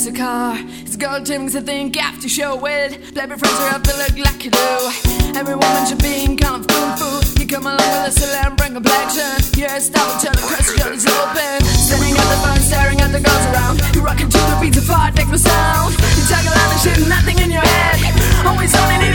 a car. It's gold things I think you have to show it. Play with friends who have to look like you do. Every woman should be in kung fu. You come along with a silly and bring complexion. Your hairstyle till the question is open. Standing at the phone, staring at the girls around. You rockin' to the beats of hard, take the sound. You talk a lot of shit, nothing in your head. Always on it.